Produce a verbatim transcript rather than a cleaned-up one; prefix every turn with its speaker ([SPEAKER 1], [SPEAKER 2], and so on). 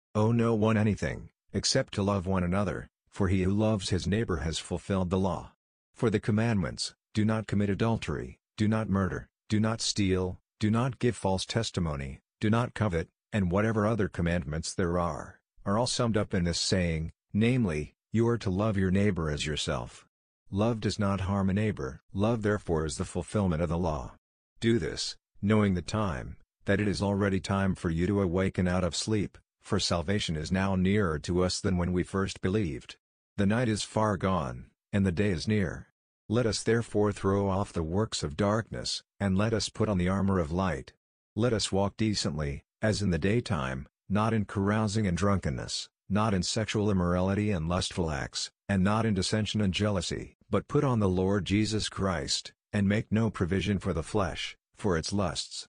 [SPEAKER 1] Owe no one anything, except to love one another, for he who loves his neighbor has fulfilled the law. For the commandments, do not commit adultery, do not murder, do not steal, do not give false testimony, do not covet, and whatever other commandments there are, are all summed up in this saying, namely, you are to love your neighbor as yourself. Love does not harm a neighbor. Love therefore is the fulfillment of the law. Do this, knowing the time, that it is already time for you to awaken out of sleep, for salvation is now nearer to us than when we first believed. The night is far gone, and the day is near. Let us therefore throw off the works of darkness, and let us put on the armor of light. Let us walk decently, as in the daytime, not in carousing and drunkenness, not in sexual immorality and lustful acts, and not in dissension and jealousy, but put on the Lord Jesus Christ, and make no provision for the flesh, for its lusts.